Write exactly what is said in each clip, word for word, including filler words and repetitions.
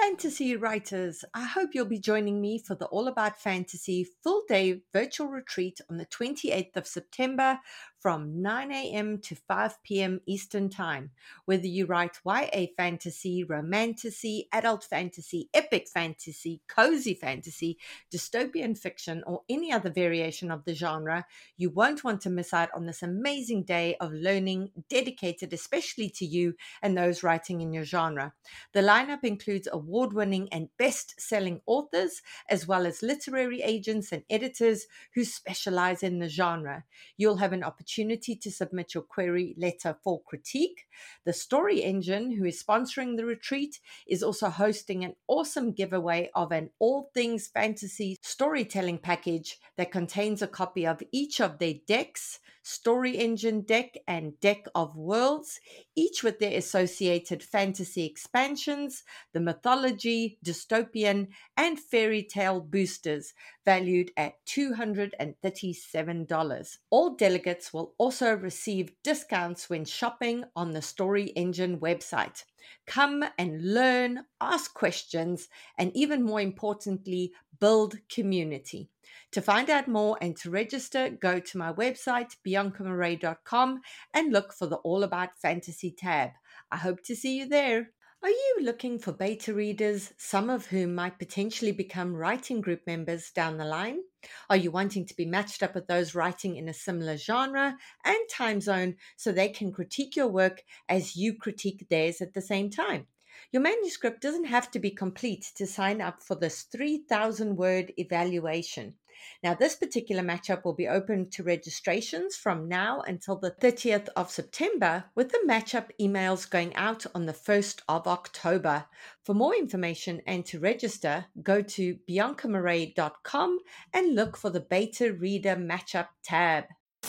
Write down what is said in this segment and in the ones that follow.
Fantasy writers, I hope you'll be joining me for the All About Fantasy full day virtual retreat on the twenty-eighth of September from nine a.m. to five p.m. Eastern Time. Whether you write Y A fantasy, romantasy, adult fantasy, epic fantasy, cozy fantasy, dystopian fiction, or any other variation of the genre, you won't want to miss out on this amazing day of learning dedicated especially to you and those writing in your genre. The lineup includes award-winning and best-selling authors, as well as literary agents and editors who specialize in the genre. You'll have an opportunity to submit your query letter for critique. The Story Engine, who is sponsoring the retreat, is also hosting an awesome giveaway of an all things fantasy storytelling package that contains a copy of each of their decks, Story Engine deck and Deck of Worlds, each with their associated fantasy expansions, the mythology, dystopian, and fairy tale boosters, valued at two hundred thirty-seven dollars. All delegates will also receive discounts when shopping on the Story Engine website. Come and learn, ask questions, and even more importantly, build community. To find out more and to register, go to my website, bianca marais dot com, and look for the All About Fantasy tab. I hope to see you there. Are you looking for beta readers, some of whom might potentially become writing group members down the line? Are you wanting to be matched up with those writing in a similar genre and time zone so they can critique your work as you critique theirs at the same time? Your manuscript doesn't have to be complete to sign up for this three thousand word evaluation. Now, this particular matchup will be open to registrations from now until the thirtieth of September, with the matchup emails going out on the first of October. For more information and to register, go to bianca marais dot com and look for the Beta Reader Matchup tab.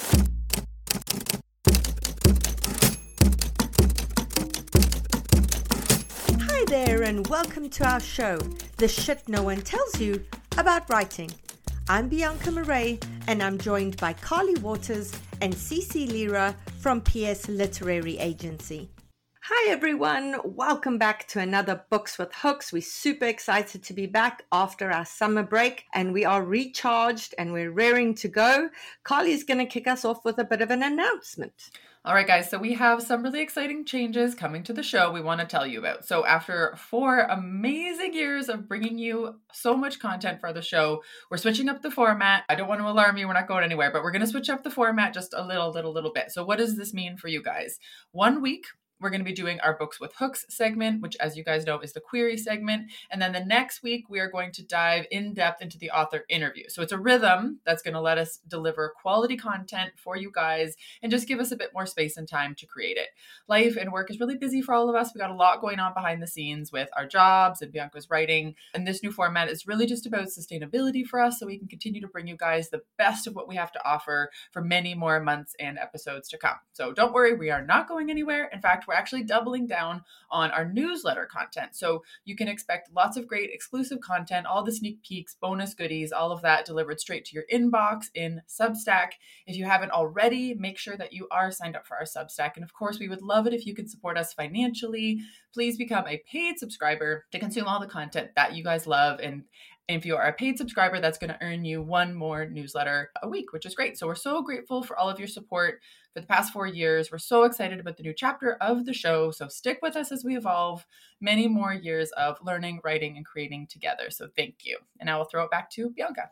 Hi there, and welcome to our show, The Shit No One Tells You About Writing. I'm Bianca Marais, and I'm joined by Carly Waters and Cece Lira from P S Literary Agency. Hi everyone, welcome back to another Books with Hooks. We're super excited to be back after our summer break, and we are recharged and we're raring to go. Carly's going to kick us off with a bit of an announcement. All right, guys, so we have some really exciting changes coming to the show we want to tell you about. So after four amazing years of bringing you so much content for the show, we're switching up the format. I don't want to alarm you, we're not going anywhere, but we're going to switch up the format just a little, little, little bit. So what does this mean for you guys? One week, we're going to be doing our Books with Hooks segment, which, as you guys know, is the query segment. And then the next week, we are going to dive in depth into the author interview. So it's a rhythm that's going to let us deliver quality content for you guys and just give us a bit more space and time to create it. Life and work is really busy for all of us. We got a lot going on behind the scenes with our jobs and Bianca's writing. And this new format is really just about sustainability for us, so we can continue to bring you guys the best of what we have to offer for many more months and episodes to come. So don't worry, we are not going anywhere. In fact, we're actually doubling down on our newsletter content. So you can expect lots of great exclusive content, all the sneak peeks, bonus goodies, all of that delivered straight to your inbox in Substack. If you haven't already, make sure that you are signed up for our Substack. And of course, we would love it if you can support us financially. Please become a paid subscriber to consume all the content that you guys love. And if you are a paid subscriber, that's going to earn you one more newsletter a week, which is great. So we're so grateful for all of your support for the past four years. We're so excited about the new chapter of the show. So stick with us as we evolve many more years of learning, writing, and creating together. So thank you. And I will throw it back to Bianca.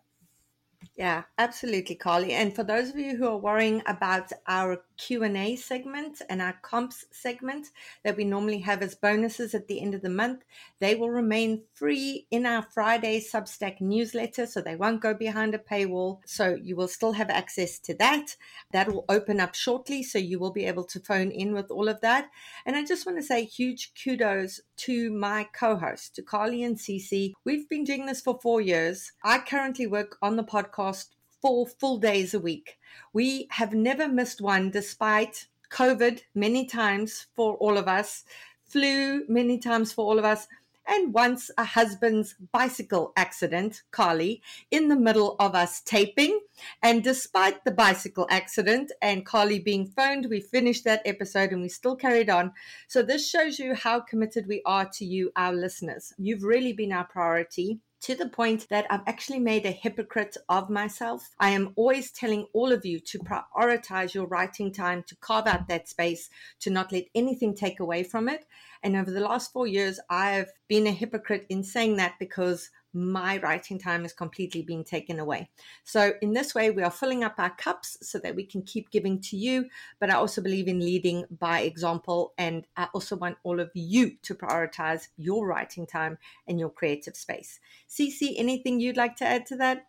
Yeah, absolutely, Carly. And for those of you who are worrying about our Q and A segment and our comps segment that we normally have as bonuses at the end of the month, they will remain free in our Friday Substack newsletter, so they won't go behind a paywall. So you will still have access to that. That will open up shortly, so you will be able to phone in with all of that. And I just want to say huge kudos to my co-hosts, to Carly and Cece. We've been doing this for four years. I currently work on the podcast four full days a week. We have never missed one despite COVID many times for all of us, flu many times for all of us, and once a husband's bicycle accident, Carly, in the middle of us taping. And despite the bicycle accident and Carly being phoned, we finished that episode and we still carried on. So this shows you how committed we are to you, our listeners. You've really been our priority, to the point that I've actually made a hypocrite of myself. I am always telling all of you to prioritize your writing time, to carve out that space, to not let anything take away from it. And over the last four years, I've been a hypocrite in saying that because my writing time is completely being taken away. So in this way, we are filling up our cups so that we can keep giving to you. But I also believe in leading by example. And I also want all of you to prioritize your writing time and your creative space. Cece, anything you'd like to add to that?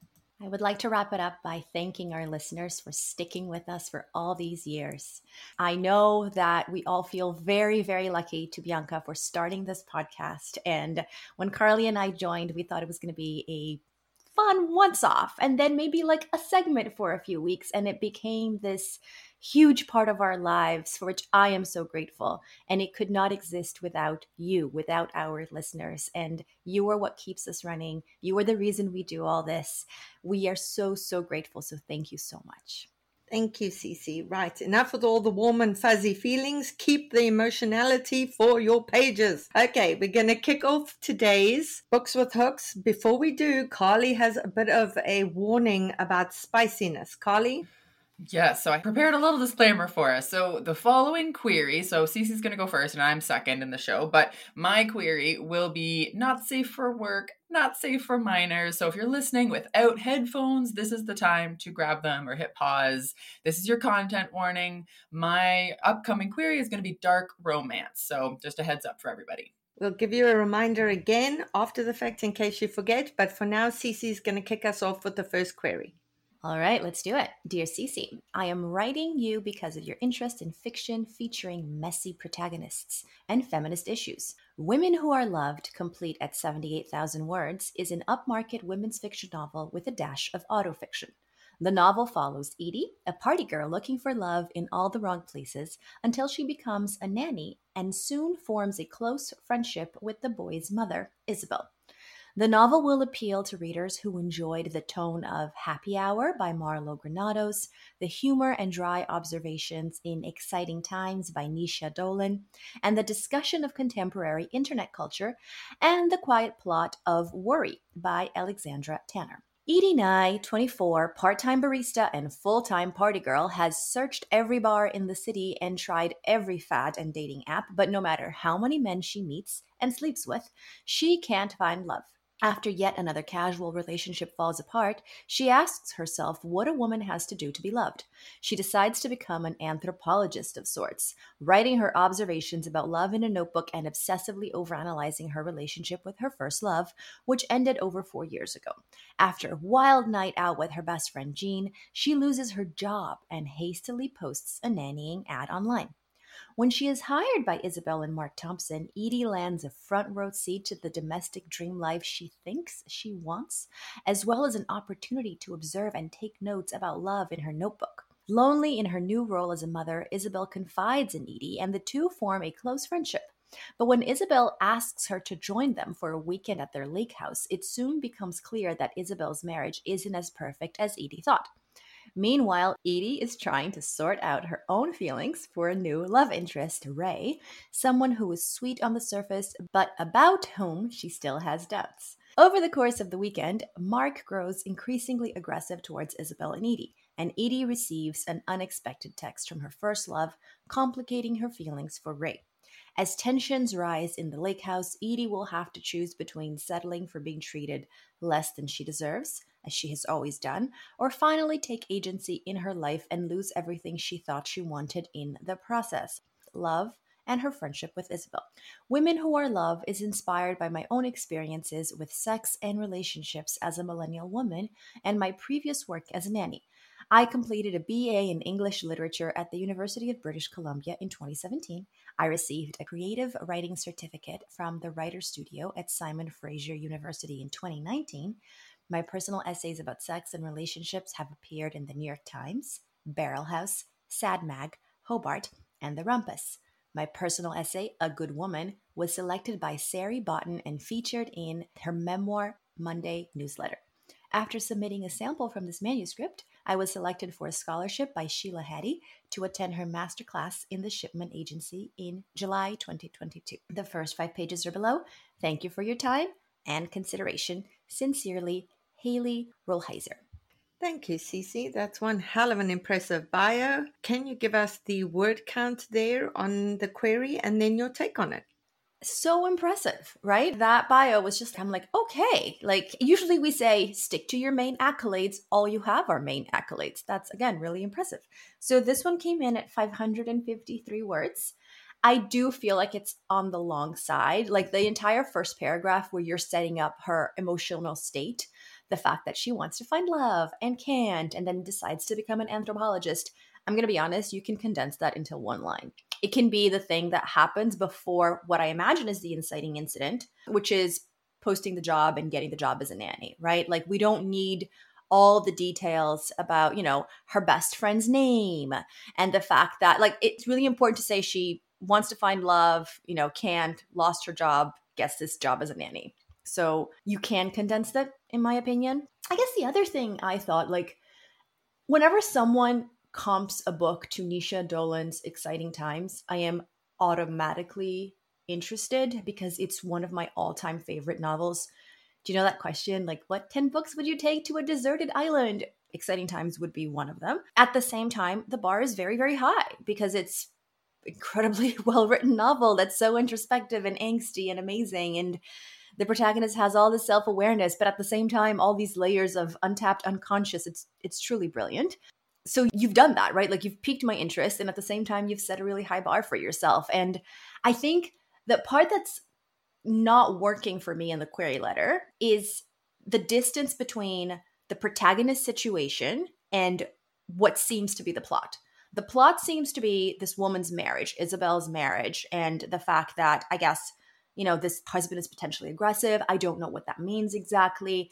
I would like to wrap it up by thanking our listeners for sticking with us for all these years. I know that we all feel very, very lucky to Bianca for starting this podcast. And when Carly and I joined, we thought it was going to be a fun once off and then maybe like a segment for a few weeks. And it became this huge part of our lives for which I am so grateful. And it could not exist without you, without our listeners. And you are what keeps us running. You are the reason we do all this. We are so, so grateful. So thank you so much. Thank you, Cece. Right, enough with all the warm and fuzzy feelings. Keep the emotionality for your pages. Okay, we're going to kick off today's Books with Hooks. Before we do, Carly has a bit of a warning about spiciness. Carly? Yeah, so I prepared a little disclaimer for us. So the following query, so Cece's going to go first and I'm second in the show, but my query will be not safe for work, not safe for minors. So if you're listening without headphones, this is the time to grab them or hit pause. This is your content warning. My upcoming query is going to be dark romance. So just a heads up for everybody. We'll give you a reminder again after the fact in case you forget, but for now, Cece's going to kick us off with the first query. All right, let's do it. Dear Cece, I am writing you because of your interest in fiction featuring messy protagonists and feminist issues. Women Who Are Loved, complete at seventy-eight thousand words, is an upmarket women's fiction novel with a dash of autofiction. The novel follows Edie, a party girl looking for love in all the wrong places, until she becomes a nanny and soon forms a close friendship with the boy's mother, Isabel. The novel will appeal to readers who enjoyed the tone of Happy Hour by Marlo Granados, the humor and dry observations in Exciting Times by Nisha Dolan, and the discussion of contemporary internet culture, and the quiet plot of Worry by Alexandra Tanner. Edie Nye, twenty-four, part-time barista and full-time party girl, has searched every bar in the city and tried every fad and dating app, but no matter how many men she meets and sleeps with, she can't find love. After yet another casual relationship falls apart, she asks herself what a woman has to do to be loved. She decides to become an anthropologist of sorts, writing her observations about love in a notebook and obsessively overanalyzing her relationship with her first love, which ended over four years ago. After a wild night out with her best friend Jean, she loses her job and hastily posts a nannying ad online. When she is hired by Isabel and Mark Thompson, Edie lands a front row seat to the domestic dream life she thinks she wants, as well as an opportunity to observe and take notes about love in her notebook. Lonely in her new role as a mother, Isabel confides in Edie, and the two form a close friendship. But when Isabel asks her to join them for a weekend at their lake house, it soon becomes clear that Isabel's marriage isn't as perfect as Edie thought. Meanwhile, Edie is trying to sort out her own feelings for a new love interest, Ray, someone who is sweet on the surface, but about whom she still has doubts. Over the course of the weekend, Mark grows increasingly aggressive towards Isabel and Edie, and Edie receives an unexpected text from her first love, complicating her feelings for Ray. As tensions rise in the lake house, Edie will have to choose between settling for being treated less than she deserves, as she has always done, or finally take agency in her life and lose everything she thought she wanted in the process: love and her friendship with Isabel. Women Who Are Loved is inspired by my own experiences with sex and relationships as a millennial woman and my previous work as a nanny. I completed a B A in English Literature at the University of British Columbia in twenty seventeen. I received a creative writing certificate from the Writer's Studio at Simon Fraser University in twenty nineteen. My personal essays about sex and relationships have appeared in the New York Times, Barrel House, Sad Mag, Hobart, and The Rumpus. My personal essay, A Good Woman, was selected by Sari Botten and featured in her Memoir Monday newsletter. After submitting a sample from this manuscript, I was selected for a scholarship by Sheila Hattie to attend her masterclass in the Shipman Agency in July twenty twenty-two. The first five pages are below. Thank you for your time and consideration. Sincerely, Haley Rollheiser. Thank you, Cece. That's one hell of an impressive bio. Can you give us the word count there on the query and then your take on it? So impressive, right? That bio was just, I'm like, okay. Like, usually we say, stick to your main accolades. All you have are main accolades. That's, again, really impressive. So this one came in at five hundred fifty-three words. I do feel like it's on the long side. Like the entire first paragraph where you're setting up her emotional state, the fact that she wants to find love and can't, and then decides to become an anthropologist. I'm going to be honest, you can condense that into one line. It can be the thing that happens before what I imagine is the inciting incident, which is posting the job and getting the job as a nanny, right? Like we don't need all the details about, you know, her best friend's name and the fact that like, it's really important to say she wants to find love, you know, can't, lost her job, gets this job as a nanny. So you can condense that, in my opinion. I guess the other thing I thought, like, whenever someone comps a book to Nisha Dolan's Exciting Times, I am automatically interested because it's one of my all-time favorite novels. Do you know that question? Like, what ten books would you take to a deserted island? Exciting Times would be one of them. At the same time, the bar is very, very high because it's incredibly well-written novel that's so introspective and angsty and amazing. And the protagonist has all this self-awareness, but at the same time, all these layers of untapped unconscious. It's it's truly brilliant. So you've done that, right? Like you've piqued my interest, and at the same time, you've set a really high bar for yourself. And I think the part that's not working for me in the query letter is the distance between the protagonist situation and what seems to be the plot. The plot seems to be this woman's marriage, Isabel's marriage, and the fact that, I guess, you know, this husband is potentially aggressive. I don't know what that means exactly.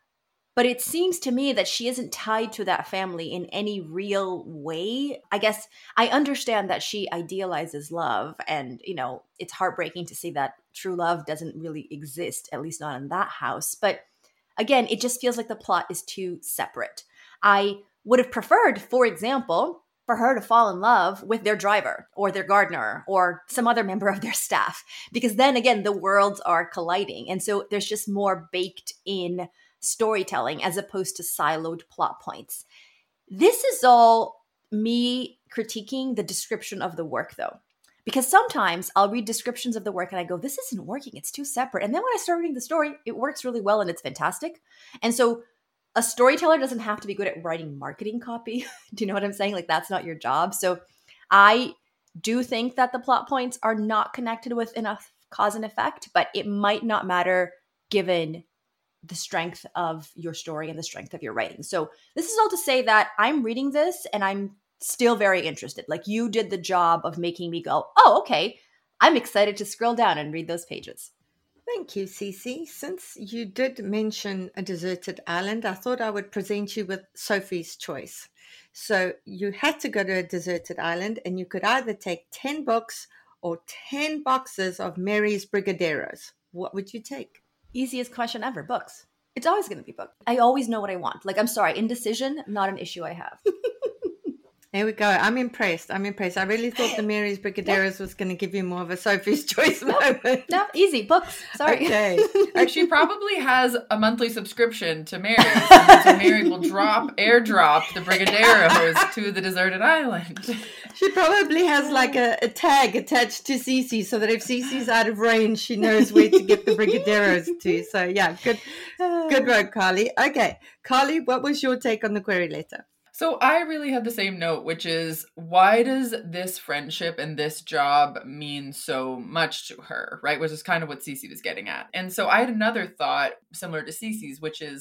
But it seems to me that she isn't tied to that family in any real way. I guess I understand that she idealizes love, and, you know, it's heartbreaking to see that true love doesn't really exist, at least not in that house. But again, it just feels like the plot is too separate. I would have preferred, for example, for her to fall in love with their driver or their gardener or some other member of their staff, because then again, the worlds are colliding. And so there's just more baked in storytelling as opposed to siloed plot points. This is all me critiquing the description of the work, though, because sometimes I'll read descriptions of the work and I go, this isn't working. It's too separate. And then when I start reading the story, it works really well and it's fantastic. And so a storyteller doesn't have to be good at writing marketing copy. Do you know what I'm saying? Like, that's not your job. So I do think that the plot points are not connected with enough cause and effect, but it might not matter given the strength of your story and the strength of your writing. So this is all to say that I'm reading this and I'm still very interested. Like, you did the job of making me go, oh, okay, I'm excited to scroll down and read those pages. Thank you, Cece. Since you did mention a deserted island, I thought I would present you with Sophie's Choice. So you had to go to a deserted island, and you could either take ten books or ten boxes of Mary's Brigadeiros. What would you take? Easiest question ever, books. It's always going to be books. I always know what I want. Like, I'm sorry, indecision, not an issue I have. There we go. I'm impressed. I'm impressed. I really thought the Mary's Brigadeiros was going to give you more of a Sophie's Choice moment. No, easy. Books. Sorry. Okay. She probably has a monthly subscription to Mary's. And so Mary will drop, airdrop the Brigadeiros to the deserted island. She probably has like a, a tag attached to Cece so that if Cece's out of range, she knows where to get the Brigadeiros to. So yeah, good, good work, Carly. Okay. Carly, what was your take on the query letter? So I really had the same note, which is, why does this friendship and this job mean so much to her, right? Which is kind of what Cece was getting at. And so I had another thought similar to Cece's, which is,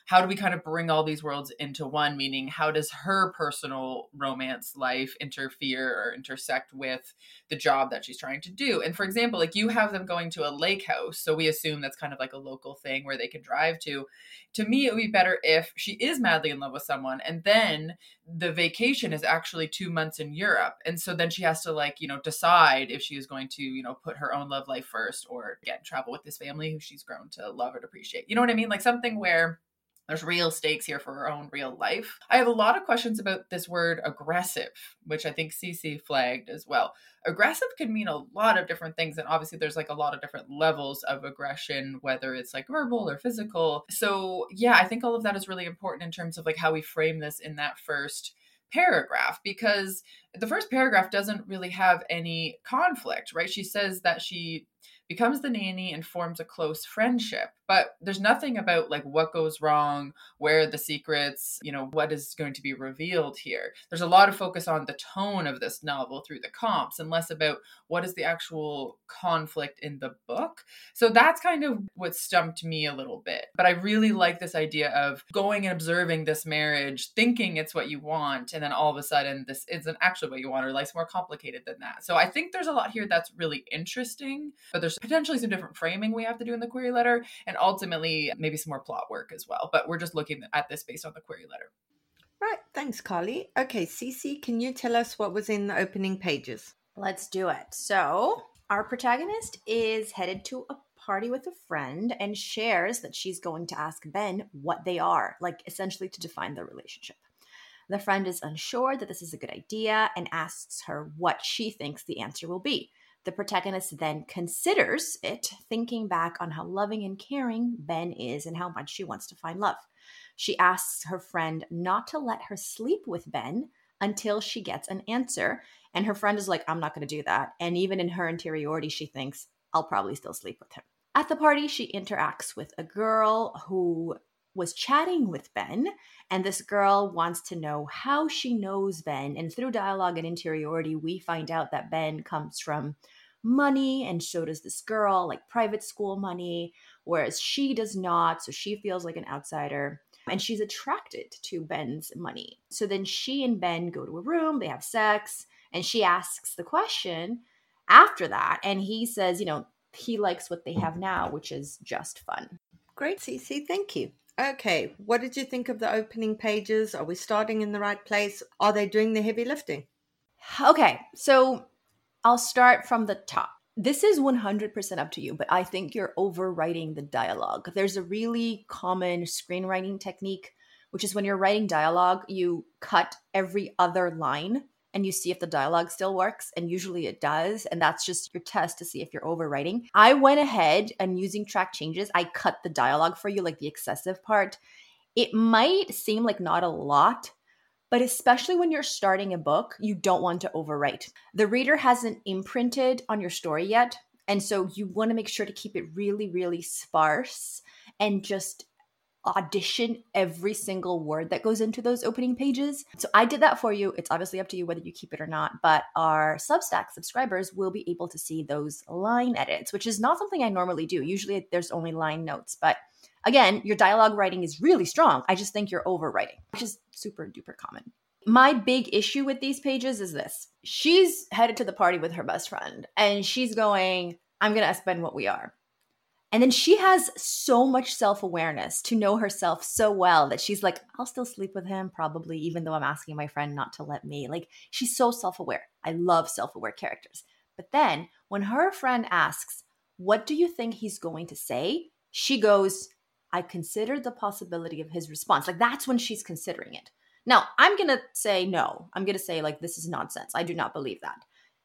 how do we kind of bring all these worlds into one, meaning how does her personal romance life interfere or intersect with the job that she's trying to do? And for example, like you have them going to a lake house, so we assume that's kind of like a local thing where they can drive to. To me, it would be better if she is madly in love with someone and then the vacation is actually two months in Europe. And so then she has to like, you know, decide if she is going to, you know, put her own love life first or again, travel with this family who she's grown to love and appreciate. You know what I mean? Like something where there's real stakes here for her own real life. I have a lot of questions about this word aggressive, which I think Cece flagged as well. Aggressive can mean a lot of different things. And obviously there's like a lot of different levels of aggression, whether it's like verbal or physical. So yeah, I think all of that is really important in terms of like how we frame this in that first paragraph, because the first paragraph doesn't really have any conflict, right? She says that she becomes the nanny and forms a close friendship, but there's nothing about like what goes wrong, where are the secrets, you know, what is going to be revealed here. There's a lot of focus on the tone of this novel through the comps and less about what is the actual conflict in the book. So that's kind of what stumped me a little bit. But I really like this idea of going and observing this marriage, thinking it's what you want, and then all of a sudden this isn't actually what you want, or life's more complicated than that. So I think there's a lot here that's really interesting, but there's potentially some different framing we have to do in the query letter, and ultimately maybe some more plot work as well. But we're just looking at this based on the query letter. Right. Thanks, Carly. Okay, Cece, can you tell us what was in the opening pages? Let's do it. So our protagonist is headed to a party with a friend and shares that she's going to ask Ben what they are, like essentially to define their relationship. The friend is unsure that this is a good idea and asks her what she thinks the answer will be. The protagonist then considers it, thinking back on how loving and caring Ben is and how much she wants to find love. She asks her friend not to let her sleep with Ben until she gets an answer. And her friend is like, I'm not going to do that. And even in her interiority, she thinks, I'll probably still sleep with him. At the party, she interacts with a girl who was chatting with Ben, and this girl wants to know how she knows Ben. And through dialogue and interiority, we find out that Ben comes from money, and so does this girl, like private school money, whereas she does not. So she feels like an outsider, and she's attracted to Ben's money. So then she and Ben go to a room, they have sex, and she asks the question after that, and he says, you know, he likes what they have now, which is just fun. Great, Cece. Thank you. Okay, what did you think of the opening pages? Are we starting in the right place? Are they doing the heavy lifting? Okay, so I'll start from the top. This is one hundred percent up to you, but I think you're overwriting the dialogue. There's a really common screenwriting technique, which is when you're writing dialogue, you cut every other line and you see if the dialogue still works. And usually it does. And that's just your test to see if you're overwriting. I went ahead and using track changes, I cut the dialogue for you, like the excessive part. It might seem like not a lot, but especially when you're starting a book, you don't want to overwrite. The reader hasn't imprinted on your story yet. And so you want to make sure to keep it really, really sparse and just audition every single word that goes into those opening pages. So I did that for you. It's obviously up to you whether you keep it or not, but our Substack subscribers will be able to see those line edits, which is not something I normally do. Usually there's only line notes, but again, your dialogue writing is really strong. I just think you're overwriting, which is super duper common. My big issue with these pages is this. She's headed to the party with her best friend and she's going, I'm going to ask Ben what we are. And then she has so much self-awareness to know herself so well that she's like, I'll still sleep with him probably, even though I'm asking my friend not to let me. Like, she's so self-aware. I love self-aware characters. But then when her friend asks, what do you think he's going to say? She goes, I considered the possibility of his response. Like, that's when she's considering it. Now, I'm going to say no. I'm going to say, like, this is nonsense. I do not believe that.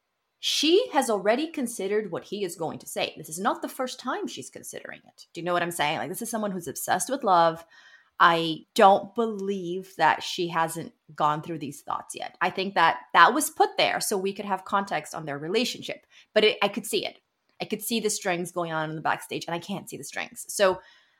She has already considered what he is going to say. This is not the first time she's considering it. Do you know what I'm saying? Like, this is someone who's obsessed with love. I don't believe that she hasn't gone through these thoughts yet. I think that that was put there so we could have context on their relationship. But it, I could see it. I could see the strings going on in the backstage, and I can't see the strings. So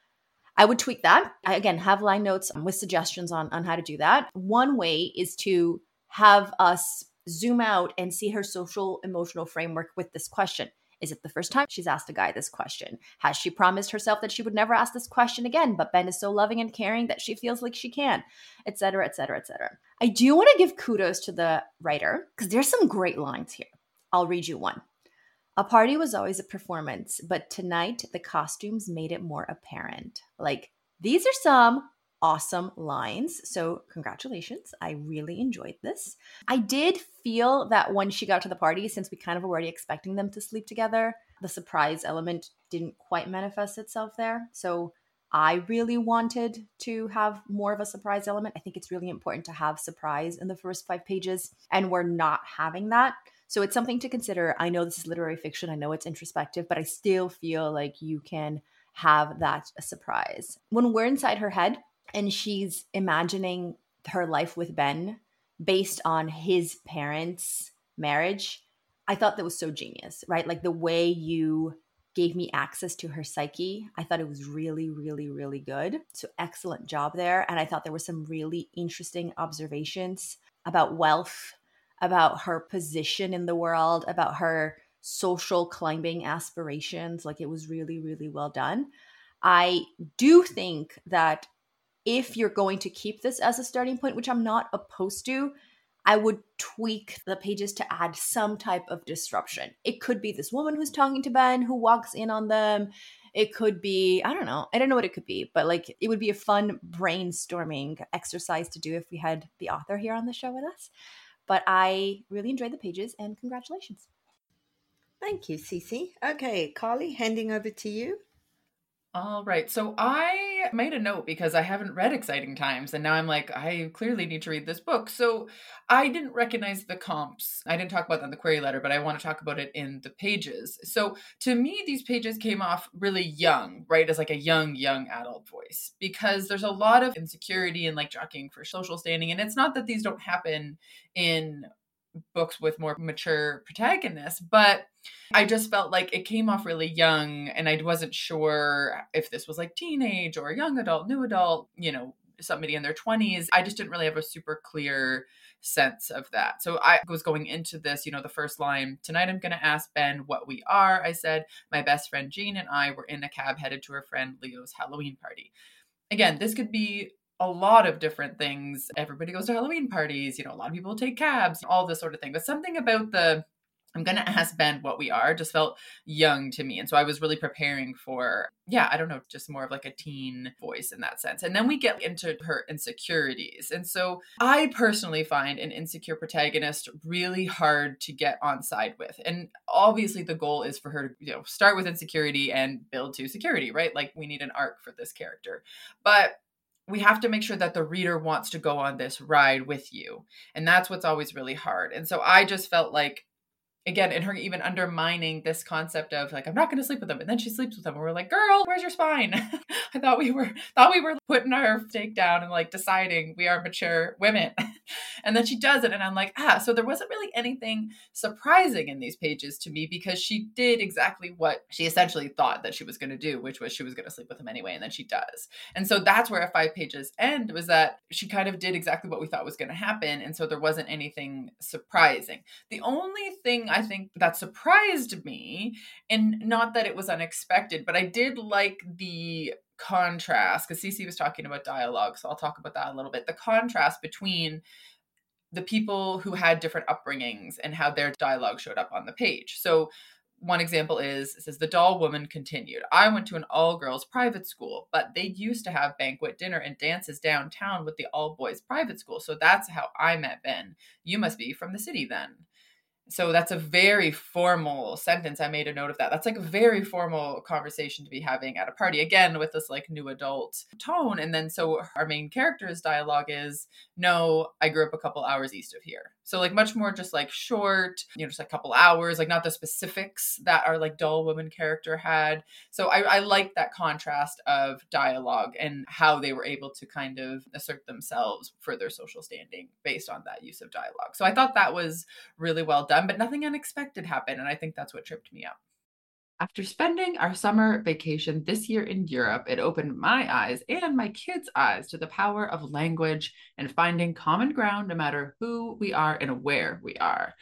I would tweak that. I, again, have line notes with suggestions on, on how to do that. One way is to have us zoom out and see her social emotional framework with this question. Is it the first time she's asked a guy this question? Has she promised herself that she would never ask this question again, but Ben is so loving and caring that she feels like she can, et cetera, et cetera, et cetera. I do want to give kudos to the writer because there's some great lines here. I'll read you one. A party was always a performance, but tonight the costumes made it more apparent. Like, these are some awesome lines. So congratulations. I really enjoyed this. I did feel that when she got to the party, since we kind of were already expecting them to sleep together, the surprise element didn't quite manifest itself there. So I really wanted to have more of a surprise element. I think it's really important to have surprise in the first five pages, and we're not having that. So it's something to consider. I know this is literary fiction. I know it's introspective, but I still feel like you can have that surprise. When we're inside her head and she's imagining her life with Ben based on his parents' marriage, I thought that was so genius, right? Like the way you gave me access to her psyche, I thought it was really, really, really good. So excellent job there. And I thought there were some really interesting observations about wealth, about her position in the world, about her social climbing aspirations. Like it was really, really well done. I do think that if you're going to keep this as a starting point, which I'm not opposed to, I would tweak the pages to add some type of disruption. It could be this woman who's talking to Ben who walks in on them. It could be, I don't know. I don't know what it could be, but like it would be a fun brainstorming exercise to do if we had the author here on the show with us. But I really enjoyed the pages, and congratulations. Thank you, Cece. Okay, Carly, handing over to you. All right. So I made a note because I haven't read Exciting Times, and now I'm like, I clearly need to read this book. So I didn't recognize the comps. I didn't talk about that in the query letter, but I want to talk about it in the pages. So to me, these pages came off really young, right? As like a young, young adult voice, because there's a lot of insecurity and like jockeying for social standing. And it's not that these don't happen in books with more mature protagonists, but I just felt like it came off really young, and I wasn't sure if this was like teenage or young adult, new adult, you know, somebody in their twenties. I just didn't really have a super clear sense of that. So I was going into this, you know, the first line, tonight I'm going to ask Ben what we are. I said, my best friend Jean and I were in a cab headed to her friend Leo's Halloween party. Again, this could be a lot of different things. Everybody goes to Halloween parties, you know, a lot of people take cabs, all this sort of thing. But something about the, I'm going to ask Ben what we are, just felt young to me. And so I was really preparing for, yeah, I don't know, just more of like a teen voice in that sense. And then we get into her insecurities. And so I personally find an insecure protagonist really hard to get on side with. And obviously the goal is for her to, you know, start with insecurity and build to security, right? Like we need an arc for this character. But we have to make sure that the reader wants to go on this ride with you. And that's what's always really hard. And so I just felt like, again, in her even undermining this concept of like, I'm not going to sleep with him. And then she sleeps with him. And we're like, girl, where's your spine? I thought we were, thought we were putting our stake down and like deciding we are mature women. And then she does it. And I'm like, ah, so there wasn't really anything surprising in these pages to me because she did exactly what she essentially thought that she was going to do, which was she was going to sleep with him anyway. And then she does. And so that's where five pages end, was that she kind of did exactly what we thought was going to happen. And so there wasn't anything surprising. The only thing I think that surprised me, and not that it was unexpected, but I did like the contrast, because Cece was talking about dialogue, so I'll talk about that a little bit. The contrast between the people who had different upbringings and how their dialogue showed up on the page. So one example is, it says, the doll woman continued, I went to an all-girls private school, but they used to have banquet dinner and dances downtown with the all-boys private school. So that's how I met Ben. You must be from the city then. So that's a very formal sentence. I made a note of that. That's like a very formal conversation to be having at a party, again, with this like new adult tone. And then so our main character's dialogue is, no, I grew up a couple hours east of here. So like much more just like short, you know, just a couple hours, like not the specifics that our like dull woman character had. So I, I like that contrast of dialogue and how they were able to kind of assert themselves for their social standing based on that use of dialogue. So I thought that was really well done, but nothing unexpected happened. And I think that's what tripped me up. After spending our summer vacation this year in Europe, it opened my eyes and my kids' eyes to the power of language and finding common ground no matter who we are and where we are.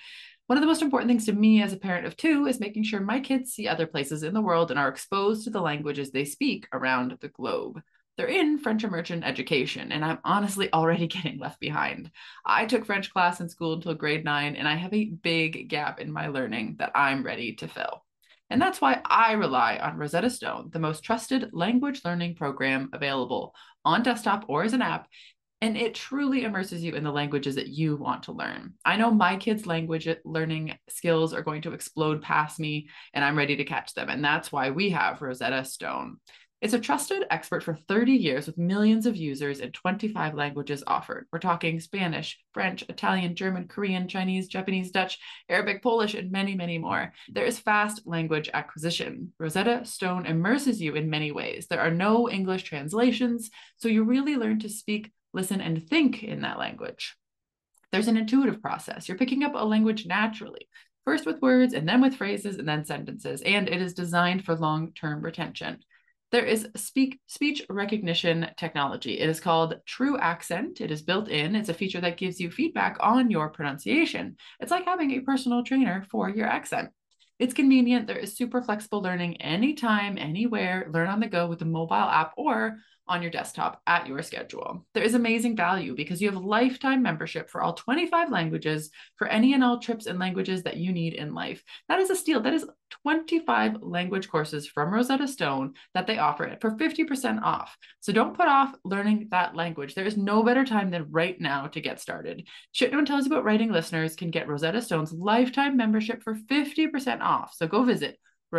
One of the most important things to me as a parent of two is making sure my kids see other places in the world and are exposed to the languages they speak around the globe. They're in French immersion education, and I'm honestly already getting left behind. I took French class in school until grade nine, and I have a big gap in my learning that I'm ready to fill. And that's why I rely on Rosetta Stone, the most trusted language learning program available on desktop or as an app, and it truly immerses you in the languages that you want to learn. I know my kids' language learning skills are going to explode past me, and I'm ready to catch them. And that's why we have Rosetta Stone. It's a trusted expert for thirty years with millions of users in twenty-five languages offered. We're talking Spanish, French, Italian, German, Korean, Chinese, Japanese, Dutch, Arabic, Polish, and many, many more. There is fast language acquisition. Rosetta Stone immerses you in many ways. There are no English translations, so you really learn to speak, listen, and think in that language. There's an intuitive process. You're picking up a language naturally, first with words and then with phrases and then sentences, and it is designed for long-term retention. There is speak, speech recognition technology. It is called True Accent. It is built in. It's a feature that gives you feedback on your pronunciation. It's like having a personal trainer for your accent. It's convenient. There is super flexible learning anytime, anywhere. Learn on the go with the mobile app or on your desktop at your schedule. There is amazing value because you have lifetime membership for all twenty-five languages for any and all trips and languages that you need in life. That is a steal. That is twenty-five language courses from Rosetta Stone that they offer it for fifty percent off. So don't put off learning that language. There is no better time than right now to get started. Shit No One Tells You About Writing listeners can get Rosetta Stone's lifetime membership for fifty percent off. So go visit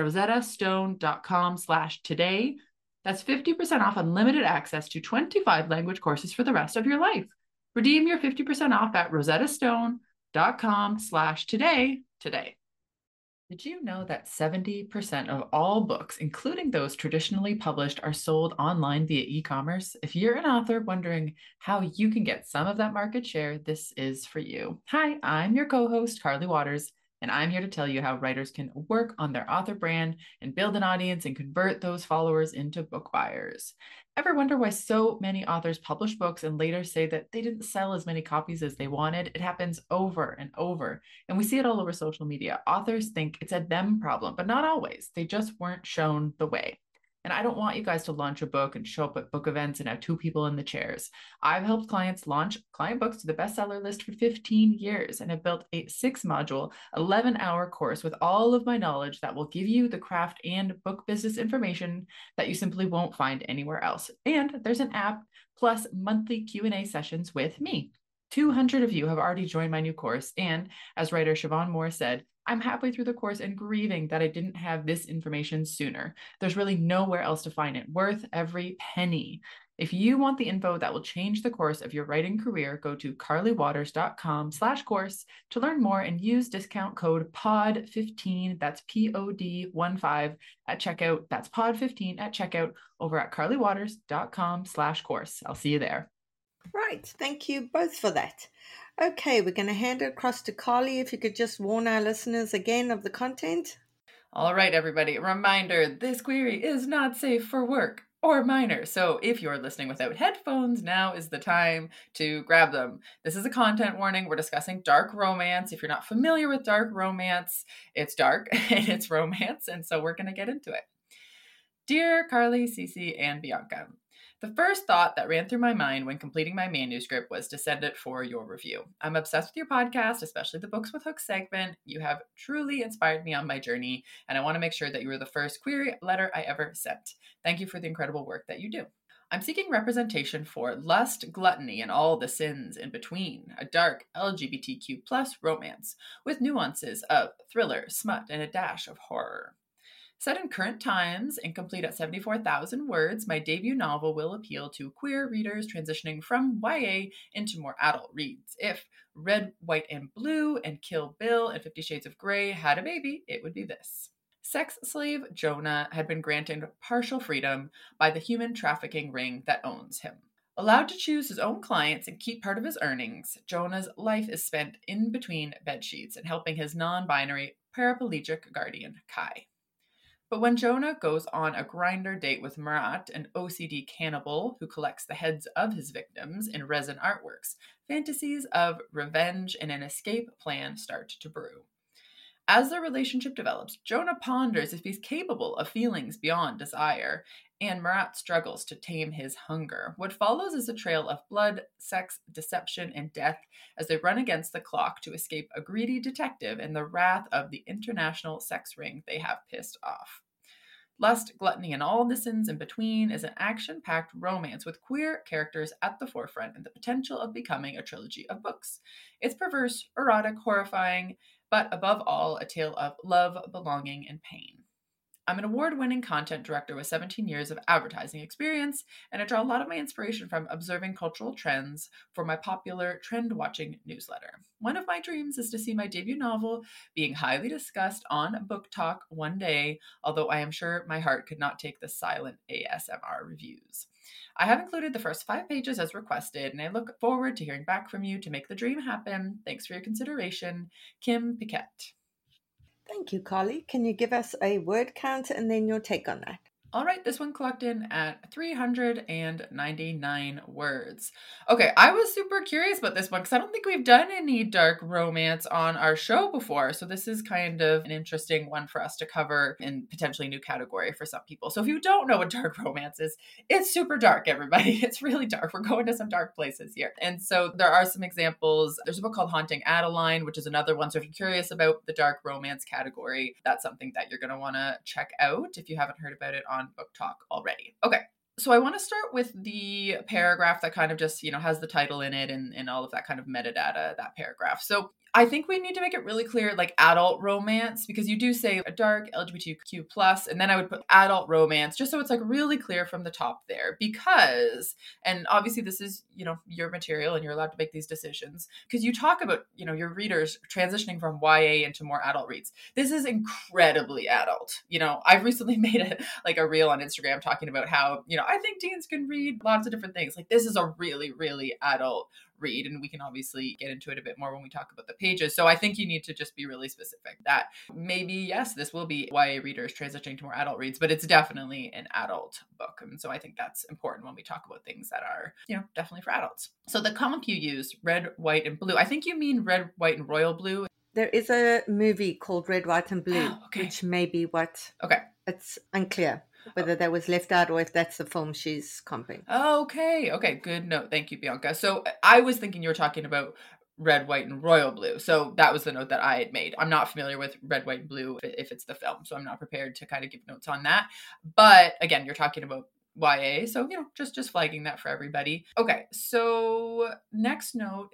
rosettastone.com slash today. That's fifty percent off unlimited access to twenty-five language courses for the rest of your life. Redeem your fifty percent off at rosettastone.com slash today today. Did you know that seventy percent of all books, including those traditionally published, are sold online via e-commerce? If you're an author wondering how you can get some of that market share, this is for you. Hi, I'm your co-host, Carly Waters, and I'm here to tell you how writers can work on their author brand and build an audience and convert those followers into book buyers. Ever wonder why so many authors publish books and later say that they didn't sell as many copies as they wanted? It happens over and over, and we see it all over social media. Authors think it's a them problem, but not always. They just weren't shown the way. And I don't want you guys to launch a book and show up at book events and have two people in the chairs. I've helped clients launch client books to the bestseller list for fifteen years and have built a six module, eleven hour course with all of my knowledge that will give you the craft and book business information that you simply won't find anywhere else. And there's an app plus monthly Q and A sessions with me. two hundred of you have already joined my new course. And as writer Siobhan Moore said, I'm halfway through the course and grieving that I didn't have this information sooner. There's really nowhere else to find it. Worth every penny. If you want the info that will change the course of your writing career, go to carlywaters.com slash course to learn more and use discount code P O D fifteen, that's P O D one five at checkout. That's P O D fifteen at checkout over at carlywaters.com slash course. I'll see you there. Right. Thank you both for that. Okay, we're going to hand it across to Carly. If you could just warn our listeners again of the content. All right, everybody. Reminder, this query is not safe for work or minors. So if you're listening without headphones, now is the time to grab them. This is a content warning. We're discussing dark romance. If you're not familiar with dark romance, it's dark and it's romance. And so we're going to get into it. Dear Carly, Cece, and Bianca, the first thought that ran through my mind when completing my manuscript was to send it for your review. I'm obsessed with your podcast, especially the Books with Hook segment. You have truly inspired me on my journey, and I want to make sure that you were the first query letter I ever sent. Thank you for the incredible work that you do. I'm seeking representation for lust, gluttony, and all the sins in between, a dark L G B T Q plus romance with nuances of thriller, smut, and a dash of horror. Set in current times and complete at seventy-four thousand words, my debut novel will appeal to queer readers transitioning from Y A into more adult reads. If Red, White, and Blue and Kill Bill and Fifty Shades of Grey had a baby, it would be this. Sex slave Jonah had been granted partial freedom by the human trafficking ring that owns him. Allowed to choose his own clients and keep part of his earnings, Jonah's life is spent in between bedsheets and helping his non-binary paraplegic guardian, Kai. But when Jonah goes on a grinder date with Murat, an O C D cannibal who collects the heads of his victims in resin artworks, fantasies of revenge and an escape plan start to brew. As their relationship develops, Jonah ponders if he's capable of feelings beyond desire, and Marat struggles to tame his hunger. What follows is a trail of blood, sex, deception, and death as they run against the clock to escape a greedy detective and the wrath of the international sex ring they have pissed off. Lust, Gluttony, and All the Sins in Between is an action-packed romance with queer characters at the forefront and the potential of becoming a trilogy of books. It's perverse, erotic, horrifying, but above all, a tale of love, belonging, and pain. I'm an award-winning content director with seventeen years of advertising experience, and I draw a lot of my inspiration from observing cultural trends for my popular trend-watching newsletter. One of my dreams is to see my debut novel being highly discussed on Book Talk one day, although I am sure my heart could not take the silent A S M R reviews. I have included the first five pages as requested, and I look forward to hearing back from you to make the dream happen. Thanks for your consideration. Kim Piquette. Thank you, Carly. Can you give us a word count and then your take on that? All right, this one clocked in at three hundred ninety-nine words. Okay, I was super curious about this one because I don't think we've done any dark romance on our show before. So this is kind of an interesting one for us to cover in potentially a new category for some people. So if you don't know what dark romance is, it's super dark, everybody. It's really dark. We're going to some dark places here. And so there are some examples. There's a book called Haunting Adeline, which is another one. So if you're curious about the dark romance category, that's something that you're going to want to check out if you haven't heard about it on Book Talk already. Okay. So I want to start with the paragraph that kind of just, you know, has the title in it and, and all of that kind of metadata, that paragraph. So I think we need to make it really clear, like adult romance, because you do say a dark L G B T Q plus, and then I would put adult romance, just so it's like really clear from the top there. Because, and obviously this is, you know, your material and you're allowed to make these decisions, because you talk about, you know, your readers transitioning from Y A into more adult reads. This is incredibly adult. You know, I've recently made a, like a reel on Instagram talking about how, you know, I think teens can read lots of different things. Like this is a really, really adult read, and we can obviously get into it a bit more when we talk about the pages. So I think you need to just be really specific that maybe, yes, this will be Y A readers transitioning to more adult reads, but it's definitely an adult book. And so I think that's important when we talk about things that are, you know, definitely for adults. So the comp you use, red, white, and blue, I think you mean red, white, and royal blue. There is a movie called Red, White, and Blue, Oh, okay. which may be what. Okay. It's unclear whether that was left out or if that's the film she's comping. Okay. Okay. Good note. Thank you, Bianca. So I was thinking you were talking about red, white, and royal blue. So that was the note that I had made. I'm not familiar with red, white, and blue if it's the film. So I'm not prepared to kind of give notes on that. But again, you're talking about Y A. So, you know, just, just flagging that for everybody. Okay. So next note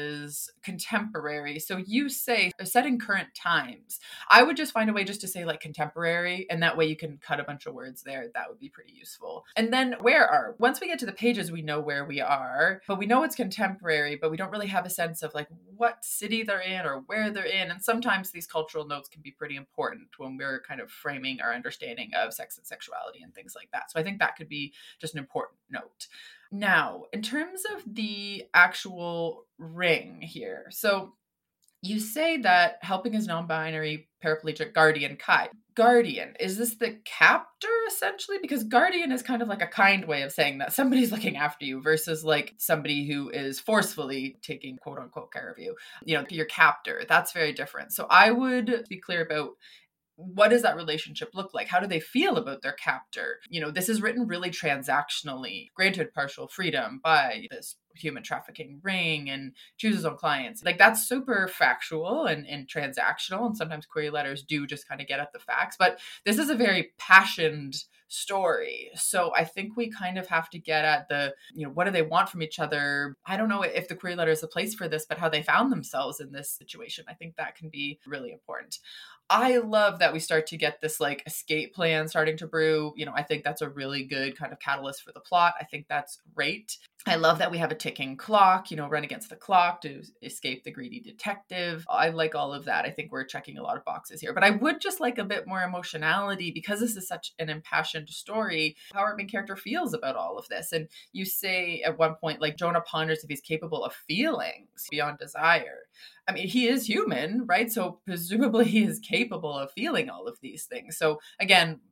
is contemporary. So you say set in current times. I would just find a way just to say like contemporary, and that way you can cut a bunch of words there. That would be pretty useful. And then where are, once we get to the pages, we know where we are, but we know it's contemporary, but we don't really have a sense of like what city they're in or where they're in. And sometimes these cultural notes can be pretty important when we're kind of framing our understanding of sex and sexuality and things like that. So I think that could be just an important note. Now, in terms of the actual ring here, so you say that helping his non-binary paraplegic guardian, Kai. Guardian, is this the captor essentially? Because guardian is kind of like a kind way of saying that somebody's looking after you versus like somebody who is forcefully taking quote unquote care of you. You know, your captor, that's very different. So I would be clear about what does that relationship look like? How do they feel about their captor? You know, this is written really transactionally, granted partial freedom by this human trafficking ring and choose his own clients. Like that's super factual and, and transactional. And sometimes query letters do just kind of get at the facts, but this is a very passioned story. So I think we kind of have to get at the, you know, what do they want from each other? I don't know if the query letter is a place for this, but how they found themselves in this situation. I think that can be really important. I love that we start to get this like escape plan starting to brew. You know, I think that's a really good kind of catalyst for the plot. I think that's great. I love that we have a ticking clock, you know, run against the clock to escape the greedy detective. I like all of that. I think we're checking a lot of boxes here, but I would just like a bit more emotionality because this is such an impassioned story, how our main character feels about all of this. And you say at one point, like Jonah ponders if he's capable of feelings beyond desire. I mean, he is human, right? So presumably he is capable of feeling all of these things. So again,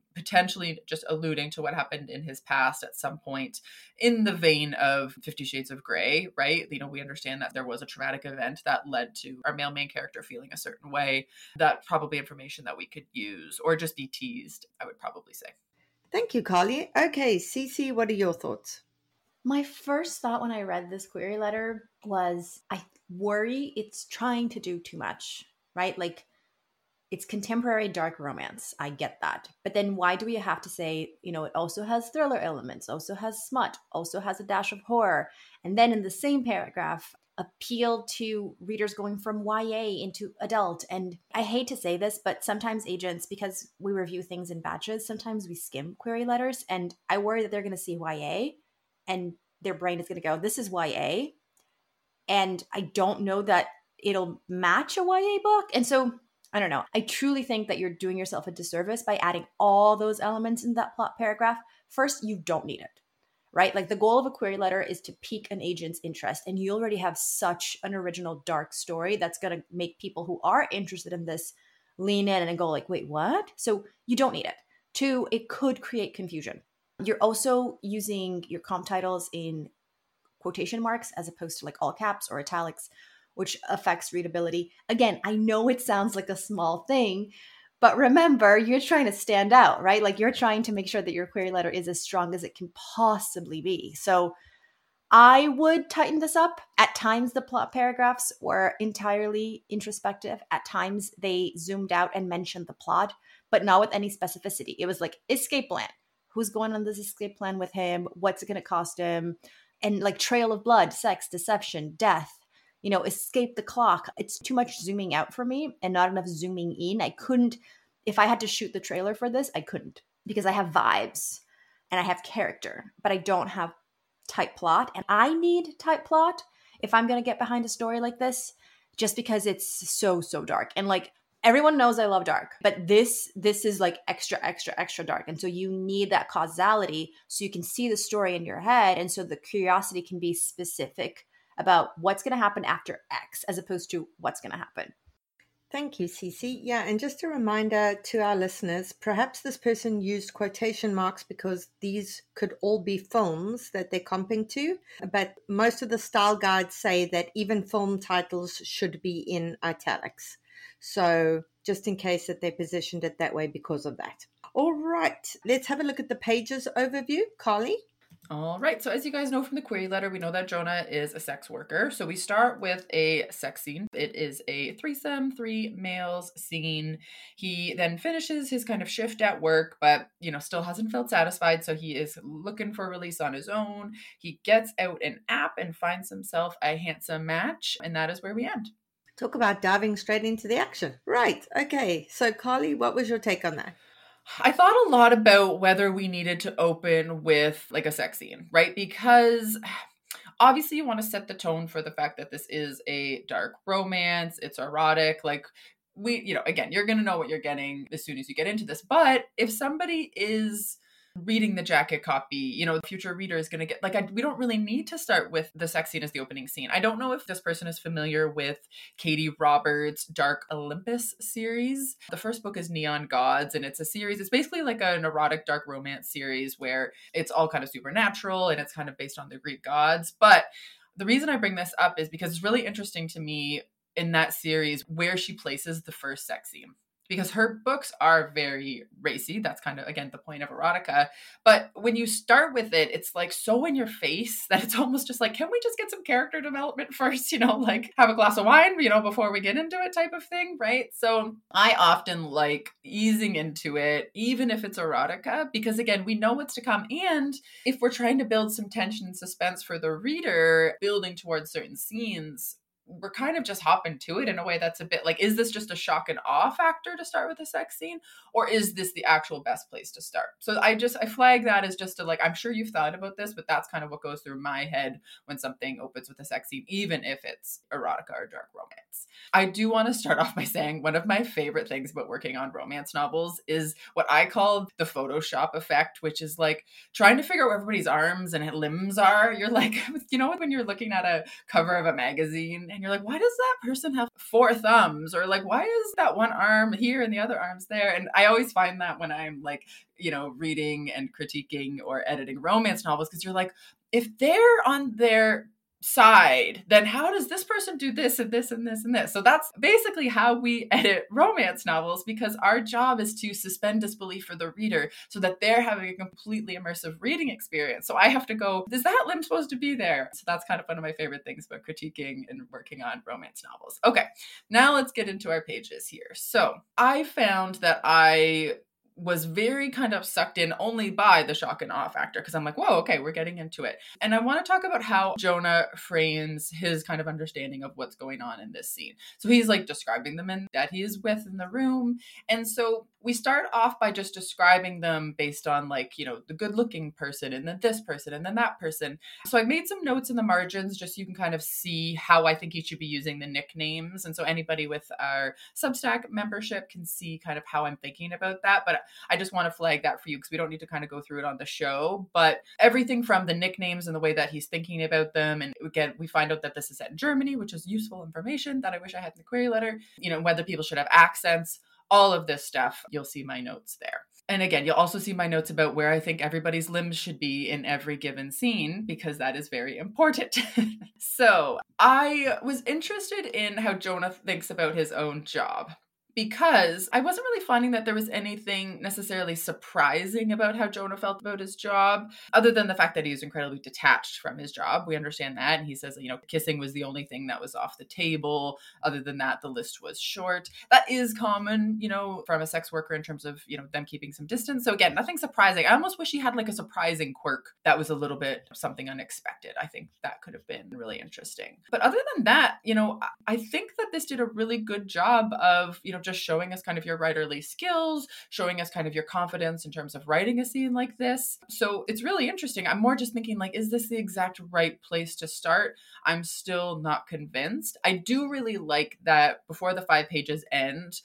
potentially just alluding to what happened in his past at some point in the vein of Fifty Shades of Grey, right? You know, we understand that there was a traumatic event that led to our male main character feeling a certain way. That's probably information that we could use or just be teased, I would probably say. Thank you, Carly. Okay, Cece, what are your thoughts? My first thought when I read this query letter was, I worry it's trying to do too much, right? Like, it's contemporary dark romance. I get that. But then why do we have to say, you know, it also has thriller elements, also has smut, also has a dash of horror. And then in the same paragraph, appeal to readers going from Y A into adult. And I hate to say this, but sometimes agents, because we review things in batches, sometimes we skim query letters. And I worry that they're going to see Y A and their brain is going to go, this is Y A. And I don't know that it'll match a Y A book. And so I don't know. I truly think that you're doing yourself a disservice by adding all those elements in that plot paragraph. First, you don't need it, right? Like, the goal of a query letter is to pique an agent's interest. And you already have such an original dark story that's going to make people who are interested in this lean in and go like, wait, what? So you don't need it. Two, it could create confusion. You're also using your comp titles in quotation marks as opposed to like all caps or italics, which affects readability. Again, I know it sounds like a small thing, but remember, you're trying to stand out, right? Like, you're trying to make sure that your query letter is as strong as it can possibly be. So I would tighten this up. At times, the plot paragraphs were entirely introspective. At times, they zoomed out and mentioned the plot, but not with any specificity. It was like, escape plan. Who's going on this escape plan with him? What's it going to cost him? And like, trail of blood, sex, deception, death. You know, escape the clock. It's too much zooming out for me and not enough zooming in. I couldn't, if I had to shoot the trailer for this, I couldn't, because I have vibes and I have character, but I don't have tight plot. And I need tight plot if I'm going to get behind a story like this, just because it's so, so dark. And like, everyone knows I love dark, but this, this is like extra, extra, extra dark. And so you need that causality so you can see the story in your head. And so the curiosity can be specific about what's going to happen after X as opposed to what's going to happen. Thank you, Cece. Yeah, and just a reminder to our listeners, perhaps this person used quotation marks because these could all be films that they're comping to, but most of the style guides say that even film titles should be in italics. So just in case that they positioned it that way because of that. All right, let's have a look at the pages overview. Carly? All right. So as you guys know from the query letter, we know that Jonah is a sex worker. So we start with a sex scene. It is a threesome, three males scene. He then finishes his kind of shift at work, but, you know, still hasn't felt satisfied. So he is looking for release on his own. He gets out an app and finds himself a handsome match. And that is where we end. Talk about diving straight into the action. Right. Okay. So Carly, what was your take on that? I thought a lot about whether we needed to open with like a sex scene, right? Because obviously you want to set the tone for the fact that this is a dark romance. It's erotic. Like, we, you know, again, you're going to know what you're getting as soon as you get into this. But if somebody is reading the jacket copy, you know, the future reader is going to get, like, I, we don't really need to start with the sex scene as the opening scene. I don't know if this person is familiar with Katie Roberts' Dark Olympus series. The first book is Neon Gods, and it's a series, it's basically like an erotic dark romance series where it's all kind of supernatural and it's kind of based on the Greek gods. But the reason I bring this up is because it's really interesting to me in that series where she places the first sex scene. Because her books are very racy. That's kind of, again, the point of erotica. But when you start with it, it's like so in your face that it's almost just like, can we just get some character development first? You know, like have a glass of wine, you know, before we get into it type of thing, right? So I often like easing into it, even if it's erotica, because again, we know what's to come. And if we're trying to build some tension and suspense for the reader, building towards certain scenes, we're kind of just hopping to it in a way that's a bit like, is this just a shock and awe factor to start with a sex scene? Or is this the actual best place to start? So I just, I flag that as just a, like, I'm sure you've thought about this, but that's kind of what goes through my head when something opens with a sex scene, even if it's erotica or dark romance. I do want to start off by saying one of my favorite things about working on romance novels is what I call the Photoshop effect, which is like trying to figure out where everybody's arms and limbs are. You're like, you know, when you're looking at a cover of a magazine and and you're like, why does that person have four thumbs? Or like, why is that one arm here and the other arm's there? And I always find that when I'm like, you know, reading and critiquing or editing romance novels, because you're like, if they're on their side, then how does this person do this and this and this and this? So that's basically how we edit romance novels, because our job is to suspend disbelief for the reader so that they're having a completely immersive reading experience. So I have to go, is that limb supposed to be there? So that's kind of one of my favorite things about critiquing and working on romance novels. Okay, now let's get into our pages here. So I found that I was very kind of sucked in only by the shock and awe factor, because I'm like, whoa, okay, we're getting into it. And I want to talk about how Jonah frames his kind of understanding of what's going on in this scene. So he's like describing the men that he is with in the room. And so we start off by just describing them based on like, you know, the good looking person and then this person and then that person. So I made some notes in the margins just so you can kind of see how I think he should be using the nicknames. And so anybody with our Substack membership can see kind of how I'm thinking about that. But I just want to flag that for you because we don't need to kind of go through it on the show. But everything from the nicknames and the way that he's thinking about them. And again, we find out that this is set in Germany, which is useful information that I wish I had in the query letter. You know, whether people should have accents, all of this stuff, you'll see my notes there. And again, you'll also see my notes about where I think everybody's limbs should be in every given scene, because that is very important. So I was interested in how Jonah thinks about his own job, because I wasn't really finding that there was anything necessarily surprising about how Jonah felt about his job, other than the fact that he was incredibly detached from his job. We understand that. And he says, you know, kissing was the only thing that was off the table. Other than that, the list was short. That is common, you know, from a sex worker in terms of, you know, them keeping some distance. So again, nothing surprising. I almost wish he had like a surprising quirk that was a little bit something unexpected. I think that could have been really interesting. But other than that, you know, I think that this did a really good job of, you know, just showing us kind of your writerly skills, showing us kind of your confidence in terms of writing a scene like this. So it's really interesting. I'm more just thinking like, is this the exact right place to start? I'm still not convinced. I do really like that before the five pages end,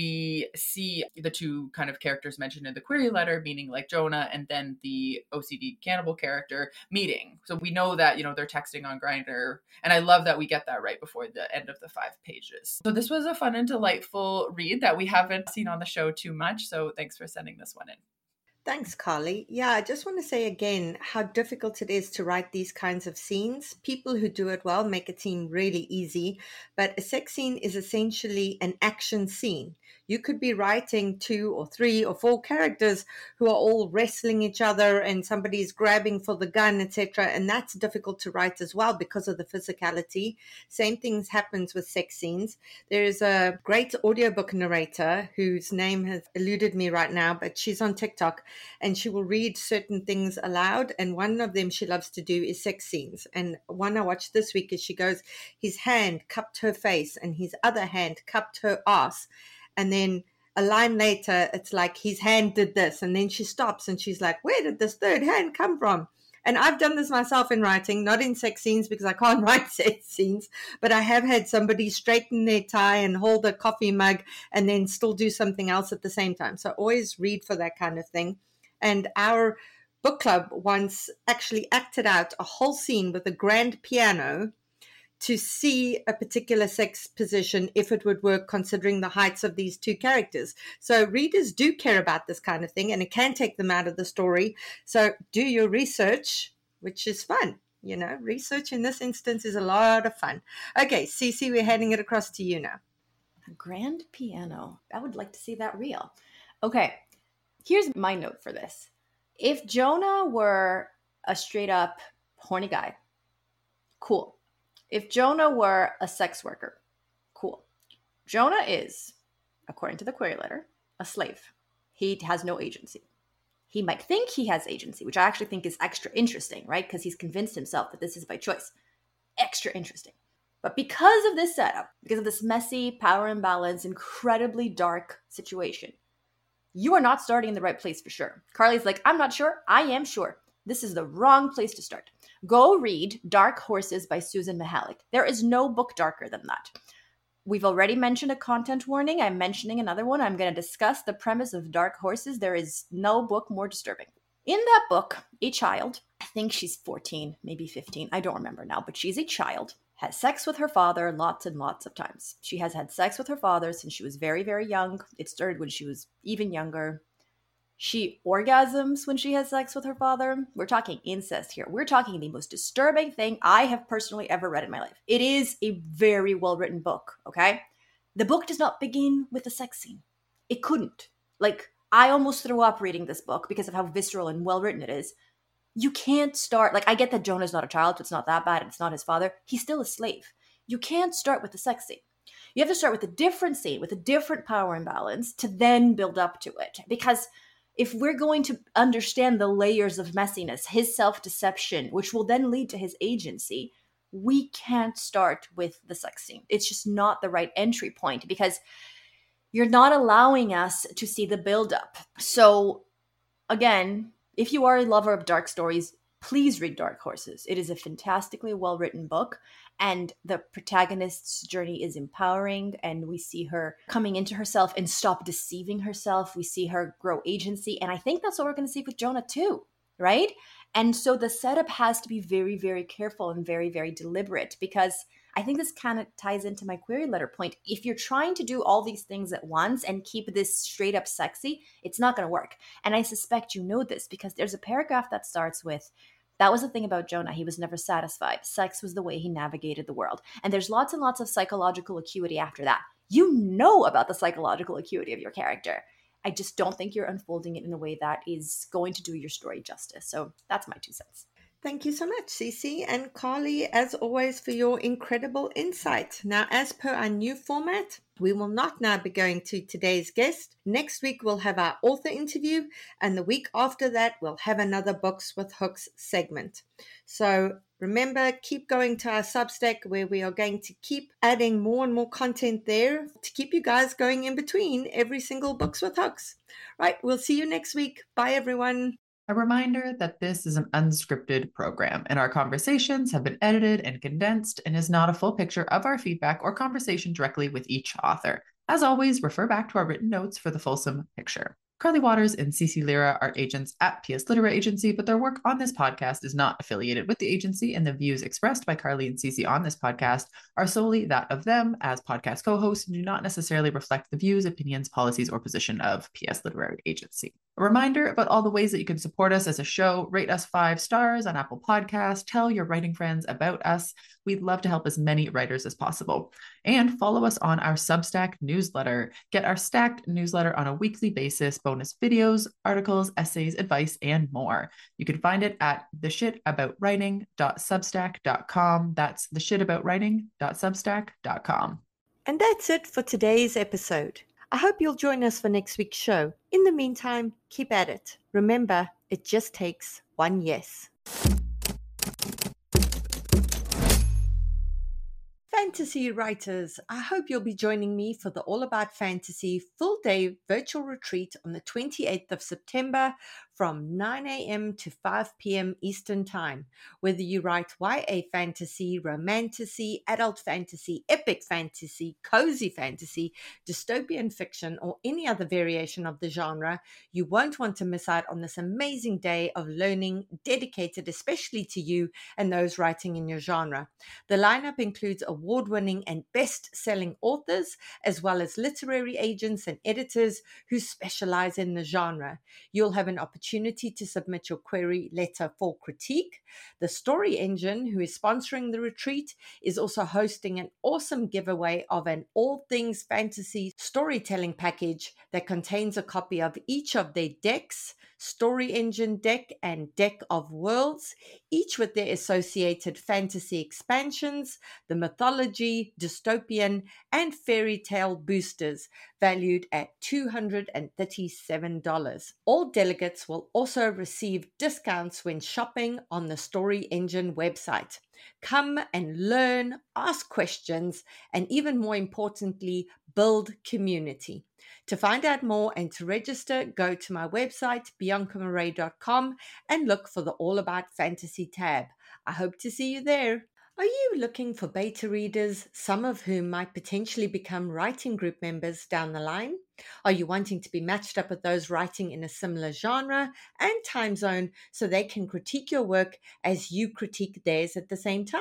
we see the two kind of characters mentioned in the query letter, meaning like Jonah and then the O C D cannibal character meeting. So we know that, you know, they're texting on Grindr. And I love that we get that right before the end of the five pages. So this was a fun and delightful read that we haven't seen on the show too much. So thanks for sending this one in. Thanks, Carly. Yeah, I just want to say again how difficult it is to write these kinds of scenes. People who do it well make it seem really easy, but a sex scene is essentially an action scene. You could be writing two or three or four characters who are all wrestling each other and somebody's grabbing for the gun, et cetera. And that's difficult to write as well because of the physicality. Same things happens with sex scenes. There is a great audiobook narrator whose name has eluded me right now, but she's on TikTok. And she will read certain things aloud. And one of them she loves to do is sex scenes. And one I watched this week is she goes, his hand cupped her face and his other hand cupped her ass. And then a line later, it's like his hand did this. And then she stops and she's like, where did this third hand come from? And I've done this myself in writing, not in sex scenes because I can't write sex scenes, but I have had somebody straighten their tie and hold a coffee mug and then still do something else at the same time. So always read for that kind of thing. And our book club once actually acted out a whole scene with a grand piano to see a particular sex position, if it would work, considering the heights of these two characters. So readers do care about this kind of thing, and it can take them out of the story. So do your research, which is fun. You know, research in this instance is a lot of fun. Okay, Cece, we're handing it across to you now. A grand piano. I would like to see that reel. Okay, here's my note for this. If Jonah were a straight up horny guy, cool. If Jonah were a sex worker, cool. Jonah is, according to the query letter, a slave. He has no agency. He might think he has agency, which I actually think is extra interesting, right? Because he's convinced himself that this is by choice. Extra interesting. But because of this setup, because of this messy, power imbalance, incredibly dark situation, you are not starting in the right place for sure. Carly's like, I'm not sure. I am sure. This is the wrong place to start. Go read Dark Horses by Susan Mihalik. There is no book darker than that. We've already mentioned a content warning. I'm mentioning another one. I'm going to discuss the premise of Dark Horses. There is no book more disturbing. In that book, a child, I think she's fourteen, maybe fifteen, I don't remember now, but she's a child, has sex with her father lots and lots of times. She has had sex with her father since she was very, very young. It started when she was even younger. She orgasms when she has sex with her father. We're talking incest here. We're talking the most disturbing thing I have personally ever read in my life. It is a very well-written book, okay? The book does not begin with a sex scene. It couldn't. Like, I almost threw up reading this book because of how visceral and well-written it is. You can't start, like, I get that Jonah's not a child, so it's not that bad, it's not his father. He's still a slave. You can't start with the sex scene. You have to start with a different scene, with a different power imbalance, to then build up to it. Because if we're going to understand the layers of messiness, his self-deception, which will then lead to his agency, we can't start with the sex scene. It's just not the right entry point because you're not allowing us to see the buildup. So again, if you are a lover of dark stories, please read Dark Horses. It is a fantastically well-written book, and the protagonist's journey is empowering, and we see her coming into herself and stop deceiving herself. We see her grow agency, and I think that's what we're going to see with Jonah too, right? And so the setup has to be very, very careful and very, very deliberate, because I think this kind of ties into my query letter point. If you're trying to do all these things at once and keep this straight up sexy, it's not going to work. And I suspect you know this because there's a paragraph that starts with, that was the thing about Jonah. He was never satisfied. Sex was the way he navigated the world. And there's lots and lots of psychological acuity after that. You know about the psychological acuity of your character. I just don't think you're unfolding it in a way that is going to do your story justice. So that's my two cents. Thank you so much, Cece and Carly, as always, for your incredible insight. Now, as per our new format, we will not now be going to today's guest. Next week, we'll have our author interview, and the week after that, we'll have another Books with Hooks segment. So remember, keep going to our Substack, where we are going to keep adding more and more content there to keep you guys going in between every single Books with Hooks. Right, we'll see you next week. Bye, everyone. A reminder that this is an unscripted program, and our conversations have been edited and condensed and is not a full picture of our feedback or conversation directly with each author. As always, refer back to our written notes for the fulsome picture. Carly Waters and Cece Lyra are agents at P S Literary Agency, but their work on this podcast is not affiliated with the agency, and the views expressed by Carly and Cece on this podcast are solely that of them as podcast co-hosts and do not necessarily reflect the views, opinions, policies, or position of P S Literary Agency. A reminder about all the ways that you can support us as a show: rate us five stars on Apple Podcasts, tell your writing friends about us. We'd love to help as many writers as possible. And follow us on our Substack newsletter. Get our stacked newsletter on a weekly basis, bonus videos, articles, essays, advice, and more. You can find it at the shit about writing dot substack dot com. That's the shit about writing dot substack dot com. And that's it for today's episode. I hope you'll join us for next week's show. In the meantime, keep at it. Remember, it just takes one yes. Fantasy writers, I hope you'll be joining me for the All About Fantasy full day virtual retreat on the twenty-eighth of September from nine a.m. to five p.m. Eastern Time. Whether you write Y A fantasy, romantasy, adult fantasy, epic fantasy, cozy fantasy, dystopian fiction, or any other variation of the genre, you won't want to miss out on this amazing day of learning dedicated especially to you and those writing in your genre. The lineup includes award-winning and best-selling authors, as well as literary agents and editors who specialize in the genre. You'll have an opportunity to submit your query letter for critique. The Story Engine, who is sponsoring the retreat, is also hosting an awesome giveaway of an all things fantasy storytelling package that contains a copy of each of their decks, Story Engine deck and Deck of Worlds, each with their associated fantasy expansions, the mythology, dystopian, and fairy tale boosters, valued at two hundred thirty-seven dollars. All delegates will also receive discounts when shopping on the Story Engine website. Come and learn, ask questions, and even more importantly, build community. To find out more and to register, go to my website, bianca marais dot com, and look for the All About Fantasy tab. I hope to see you there. Are you looking for beta readers, some of whom might potentially become writing group members down the line? Are you wanting to be matched up with those writing in a similar genre and time zone so they can critique your work as you critique theirs at the same time?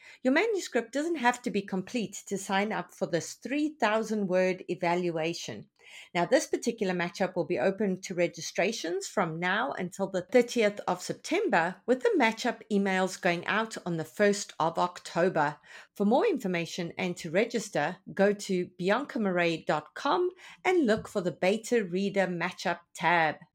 Your manuscript doesn't have to be complete to sign up for this three thousand word evaluation. Now, this particular matchup will be open to registrations from now until the thirtieth of September, with the matchup emails going out on the first of October. For more information and to register, go to bianca marais dot com and look for the Beta Reader Matchup tab.